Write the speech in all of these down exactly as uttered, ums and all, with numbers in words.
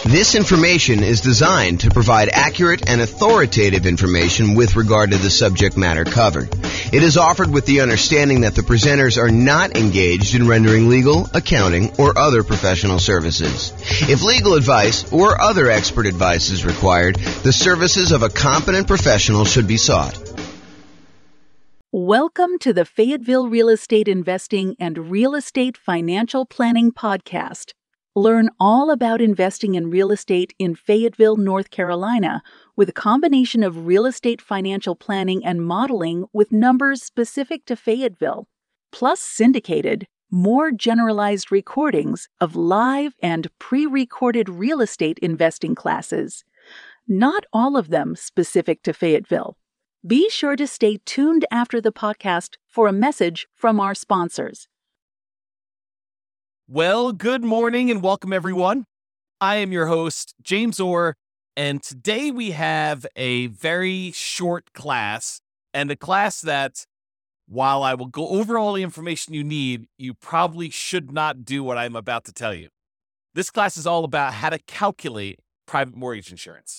This information is designed to provide accurate and authoritative information with regard to the subject matter covered. It is offered with the understanding that the presenters are not engaged in rendering legal, accounting, or other professional services. If legal advice or other expert advice is required, the services of a competent professional should be sought. Welcome to the Fayetteville Real Estate Investing and Real Estate Financial Planning Podcast. Learn all about investing in real estate in Fayetteville, North Carolina, with a combination of real estate financial planning and modeling with numbers specific to Fayetteville, plus syndicated, more generalized recordings of live and pre-recorded real estate investing classes, not all of them specific to Fayetteville. Be sure to stay tuned after the podcast for a message from our sponsors. Well, good morning and welcome, everyone. I am your host, James Orr, and today we have a very short class, and a class that, while I will go over all the information you need, you probably should not do what I'm about to tell you. This class is all about how to calculate private mortgage insurance.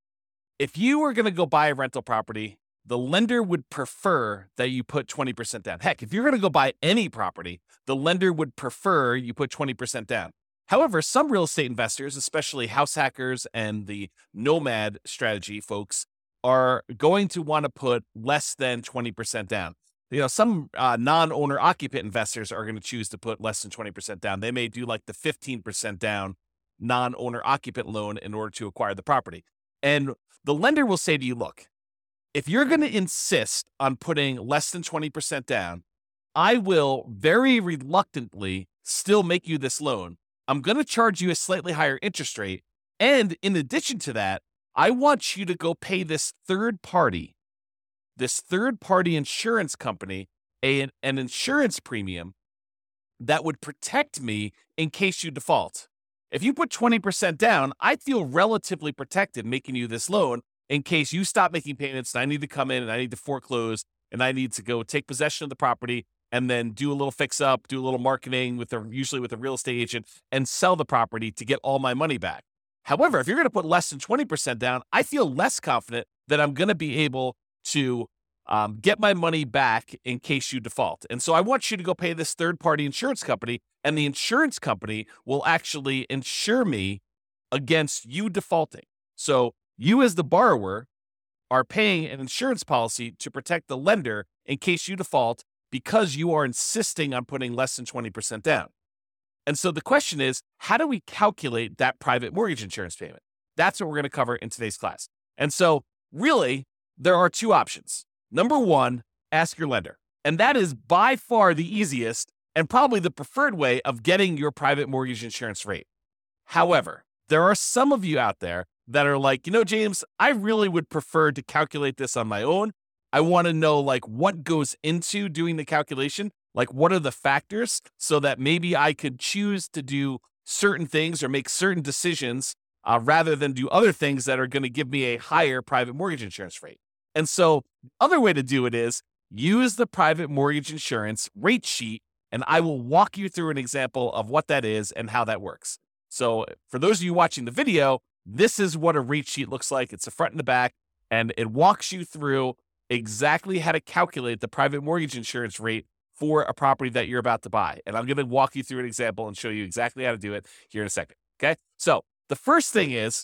If you are going to go buy a rental property, the lender would prefer that you put twenty percent down. Heck, if you're going to go buy any property, the lender would prefer you put twenty percent down. However, some real estate investors, especially house hackers and the nomad strategy folks, are going to want to put less than twenty percent down. You know, some uh, non-owner occupant investors are going to choose to put less than twenty percent down. They may do like the fifteen percent down non-owner occupant loan in order to acquire the property. And the lender will say to you, look, if you're going to insist on putting less than twenty percent down, I will very reluctantly still make you this loan. I'm going to charge you a slightly higher interest rate. And in addition to that, I want you to go pay this third party, this third party insurance company, a, an insurance premium that would protect me in case you default. If you put twenty percent down, I feel relatively protected making you this loan in case you stop making payments and I need to come in and I need to foreclose and I need to go take possession of the property and then do a little fix up, do a little marketing with a, usually with a real estate agent, and sell the property to get all my money back. However, if you're going to put less than twenty percent down, I feel less confident that I'm going to be able to um, get my money back in case you default. And so I want you to go pay this third-party insurance company, and the insurance company will actually insure me against you defaulting. So you as the borrower are paying an insurance policy to protect the lender in case you default because you are insisting on putting less than twenty percent down. And so the question is, how do we calculate that private mortgage insurance payment? That's what we're going to cover in today's class. And so really, there are two options. Number one, ask your lender. And that is by far the easiest and probably the preferred way of getting your private mortgage insurance rate. However, there are some of you out there that are like, you know, James, I really would prefer to calculate this on my own. I want to know like what goes into doing the calculation, like what are the factors so that maybe I could choose to do certain things or make certain decisions uh, rather than do other things that are going to give me a higher private mortgage insurance rate. And so the other way to do it is use the private mortgage insurance rate sheet, and I will walk you through an example of what that is and how that works. So for those of you watching the video, this is what a rate sheet looks like. It's the front and the back, and it walks you through exactly how to calculate the private mortgage insurance rate for a property that you're about to buy. And I'm going to walk you through an example and show you exactly how to do it here in a second. Okay. So the first thing is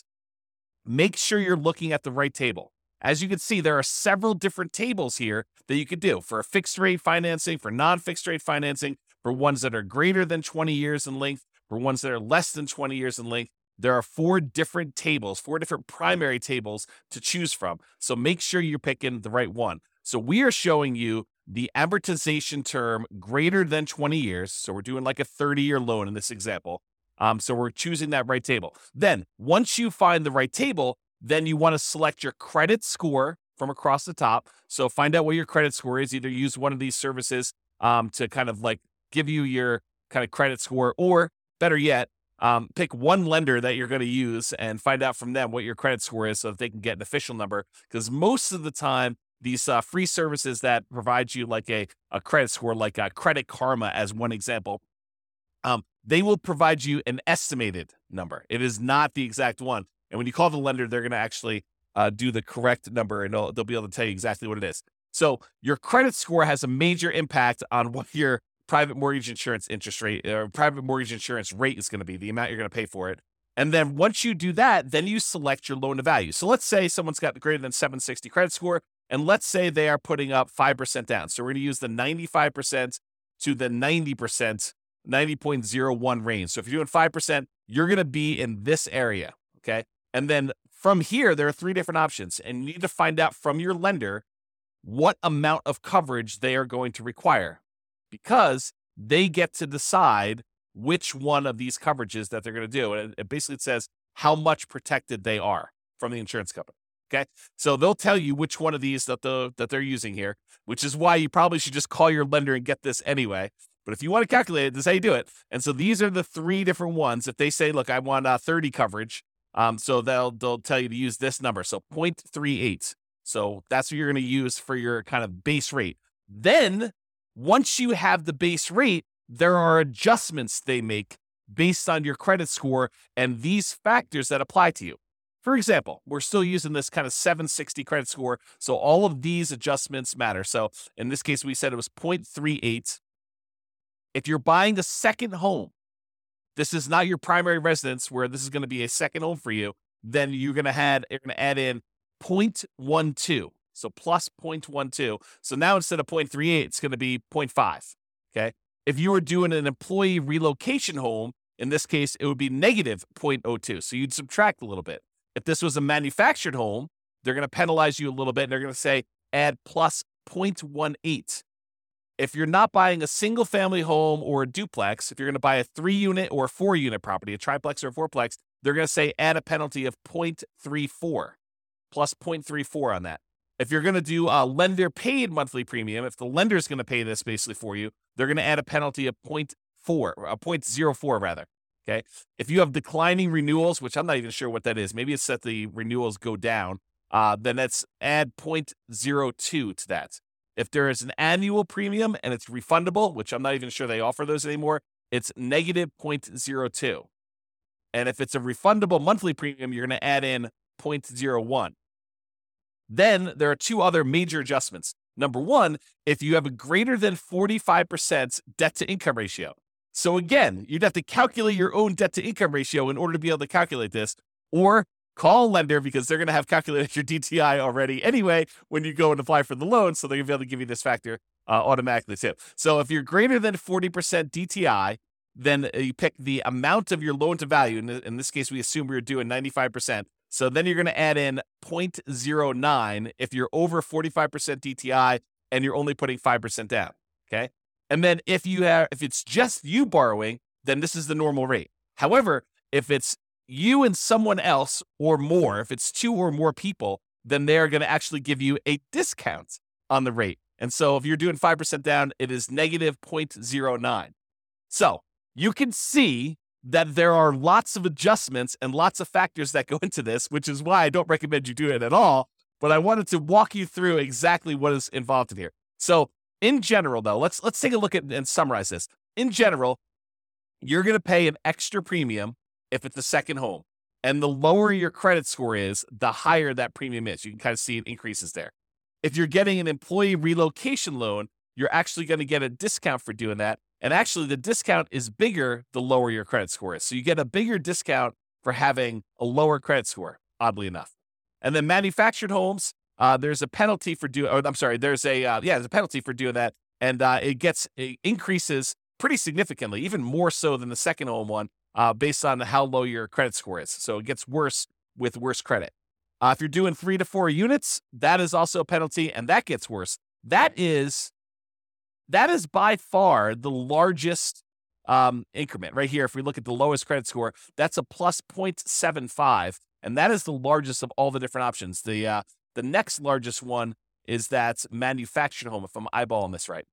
make sure you're looking at the right table. As you can see, there are several different tables here that you could do for a fixed rate financing, for non-fixed rate financing, for ones that are greater than twenty years in length, for ones that are less than twenty years in length. There are four different tables, four different primary tables to choose from. So make sure you're picking the right one. So we are showing you the amortization term greater than twenty years. So we're doing like a thirty-year loan in this example. Um, so we're choosing that right table. Then once you find the right table, then you want to select your credit score from across the top. So find out what your credit score is. Either use one of these services um, to kind of like give you your kind of credit score, or better yet, Um, pick one lender that you're going to use and find out from them what your credit score is so that they can get an official number. Because most of the time, these uh, free services that provide you like a, a credit score, like uh, Credit Karma as one example, um, they will provide you an estimated number. It is not the exact one. And when you call the lender, they're going to actually uh, do the correct number, and they'll, they'll be able to tell you exactly what it is. So your credit score has a major impact on what your private mortgage insurance interest rate or private mortgage insurance rate is going to be, the amount you're going to pay for it. And then once you do that, then you select your loan to value. So let's say someone's got greater than seven sixty credit score, and let's say they are putting up five percent down. So we're going to use the ninety-five percent to the ninety percent, ninety point zero one range. So if you're doing five percent, you're going to be in this area, okay? And then from here, there are three different options, and you need to find out from your lender what amount of coverage they are going to require, because they get to decide which one of these coverages that they're going to do. And it basically says how much protected they are from the insurance company. Okay. So they'll tell you which one of these that the that they're using here, which is why you probably should just call your lender and get this anyway. But if you want to calculate it, this is how you do it. And so these are the three different ones. If they say, look, I want uh, thirty coverage, um, so they'll they'll tell you to use this number. So zero point three eight. So that's what you're going to use for your kind of base rate. Then once you have the base rate, there are adjustments they make based on your credit score and these factors that apply to you. For example, we're still using this kind of seven sixty credit score, so all of these adjustments matter. So in this case, we said it was zero point three eight. If you're buying a second home, this is not your primary residence where this is going to be a second home for you, then you're going to add, you're going to add in zero point one two. So plus zero point one two. So now instead of zero point three eight, it's going to be zero point five. Okay. If you were doing an employee relocation home, in this case, it would be negative zero point zero two. So you'd subtract a little bit. If this was a manufactured home, they're going to penalize you a little bit. And they're going to say add plus zero point one eight. If you're not buying a single family home or a duplex, if you're going to buy a three unit or a four unit property, a triplex or a fourplex, they're going to say add a penalty of zero point three four, plus zero point three four on that. If you're going to do a lender paid monthly premium, if the lender is going to pay this basically for you, they're going to add a penalty of zero point four, or zero point zero four rather. Okay. If you have declining renewals, which I'm not even sure what that is, maybe it's that the renewals go down, uh, then that's add zero point zero two to that. If there is an annual premium and it's refundable, which I'm not even sure they offer those anymore, it's negative zero point zero two. And if it's a refundable monthly premium, you're going to add in zero point zero one. Then there are two other major adjustments. Number one, if you have a greater than forty-five percent debt to income ratio. So again, you'd have to calculate your own debt to income ratio in order to be able to calculate this, or call a lender because they're going to have calculated your D T I already anyway when you go and apply for the loan. So they're going to be able to give you this factor uh, automatically too. So if you're greater than forty percent D T I, then you pick the amount of your loan to value. In, in this case, we assume we were doing ninety-five percent. So then you're going to add in zero point zero nine if you're over forty-five percent D T I and you're only putting five percent down. Okay. And then if you have, if it's just you borrowing, then this is the normal rate. However, if it's you and someone else or more, if it's two or more people, then they're going to actually give you a discount on the rate. And so if you're doing five percent down, it is negative zero point zero nine. So you can see that there are lots of adjustments and lots of factors that go into this, which is why I don't recommend you do it at all. But I wanted to walk you through exactly what is involved in here. So in general, though, let's let's take a look at and summarize this. In general, you're going to pay an extra premium if it's a second home. And the lower your credit score is, the higher that premium is. You can kind of see it increases there. If you're getting an employee relocation loan, you're actually going to get a discount for doing that. And actually, the discount is bigger the lower your credit score is. So you get a bigger discount for having a lower credit score, oddly enough. And then manufactured homes, uh, there's a penalty for doing, or I'm sorry, there's a, uh, yeah, there's a penalty for doing that. And uh, it gets, it increases pretty significantly, even more so than the second home one, uh, based on how low your credit score is. So it gets worse with worse credit. Uh, if you're doing three to four units, that is also a penalty, and that gets worse. That is, that is by far the largest um, increment right here. If we look at the lowest credit score, that's a plus zero point seven five, and that is the largest of all the different options. The uh, the next largest one is that manufactured home, if I'm eyeballing this right.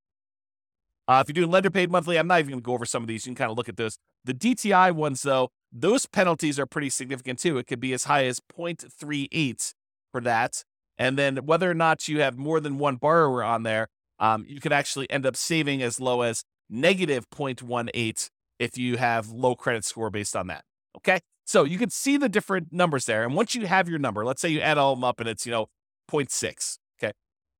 Uh, if you're doing lender paid monthly, I'm not even going to go over some of these. You can kind of look at those. The D T I ones, though, those penalties are pretty significant too. It could be as high as zero point three eight for that. And then whether or not you have more than one borrower on there, um, you could actually end up saving as low as negative zero point one eight if you have low credit score based on that. Okay. So you can see the different numbers there. And once you have your number, let's say you add all of them up and it's, you know, zero point six. Okay.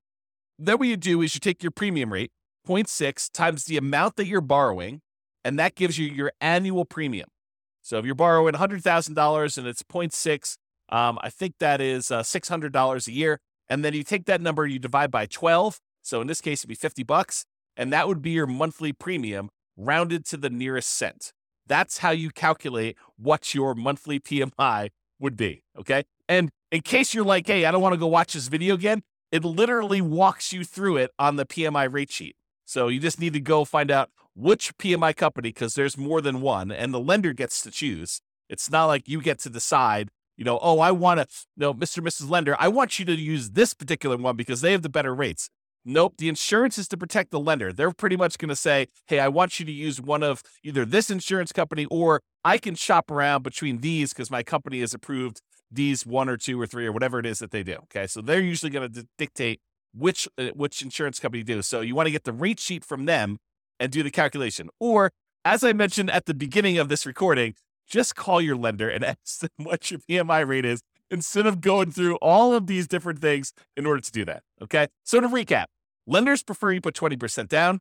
Then what you do is you take your premium rate, zero point six times the amount that you're borrowing, and that gives you your annual premium. So if you're borrowing one hundred thousand dollars and it's zero point six, um, I think that is uh, six hundred dollars a year. And then you take that number, you divide by twelve. So in this case, it'd be fifty bucks. And that would be your monthly premium rounded to the nearest cent. That's how you calculate what your monthly P M I would be, okay? And in case you're like, hey, I don't want to go watch this video again, it literally walks you through it on the P M I rate sheet. So you just need to go find out which P M I company, because there's more than one, and the lender gets to choose. It's not like you get to decide, you know, oh, I want to, no, Mister and Missus Lender, I want you to use this particular one because they have the better rates. Nope, the insurance is to protect the lender. They're pretty much going to say, hey, I want you to use one of either this insurance company, or I can shop around between these because my company has approved these one or two or three or whatever it is that they do. Okay, so they're usually going to dictate which uh, which insurance company you do. So you want to get the rate sheet from them and do the calculation. Or, as I mentioned at the beginning of this recording, just call your lender and ask them what your P M I rate is, instead of going through all of these different things in order to do that, okay? So to recap, lenders prefer you put twenty percent down.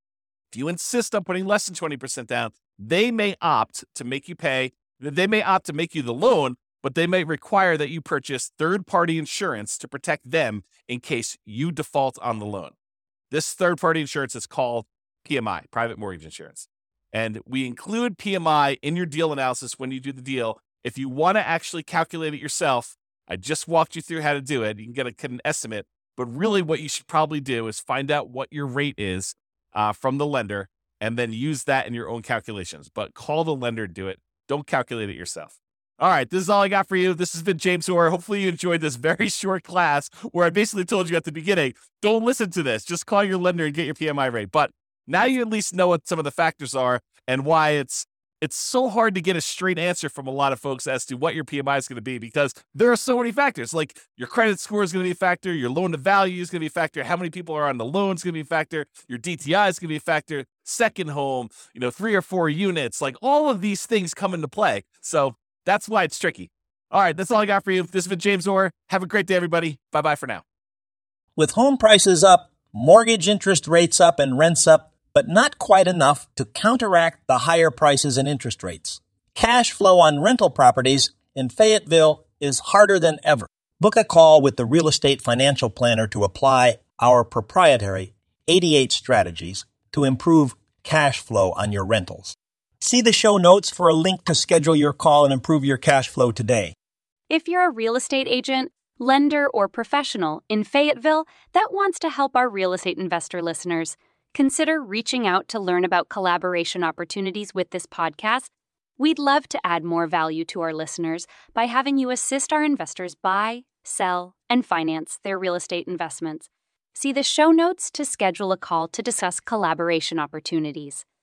If you insist on putting less than twenty percent down, they may opt to make you pay, they may opt to make you the loan, but they may require that you purchase third-party insurance to protect them in case you default on the loan. This third-party insurance is called P M I, private mortgage insurance. And we include P M I in your deal analysis when you do the deal. If you want to actually calculate it yourself, I just walked you through how to do it. You can get, a, get an estimate. But really what you should probably do is find out what your rate is uh, from the lender and then use that in your own calculations. But call the lender to do it. Don't calculate it yourself. All right, this is all I got for you. This has been James Orr. Hopefully you enjoyed this very short class where I basically told you at the beginning, don't listen to this. Just call your lender and get your P M I rate. But now you at least know what some of the factors are and why it's It's so hard to get a straight answer from a lot of folks as to what your P M I is going to be, because there are so many factors. Like your credit score is going to be a factor, your loan to value is going to be a factor, how many people are on the loan is going to be a factor, your D T I is going to be a factor, second home, you know, three or four units, like all of these things come into play. So that's why it's tricky. All right, that's all I got for you. This has been James Orr. Have a great day, everybody. Bye-bye for now. With home prices up, mortgage interest rates up, and rents up, but not quite enough to counteract the higher prices and interest rates. Cash flow on rental properties in Fayetteville is harder than ever. Book a call with the Real Estate Financial Planner to apply our proprietary eighty-eight strategies to improve cash flow on your rentals. See the show notes for a link to schedule your call and improve your cash flow today. If you're a real estate agent, lender, or professional in Fayetteville that wants to help our real estate investor listeners, consider reaching out to learn about collaboration opportunities with this podcast. We'd love to add more value to our listeners by having you assist our investors buy, sell, and finance their real estate investments. See the show notes to schedule a call to discuss collaboration opportunities.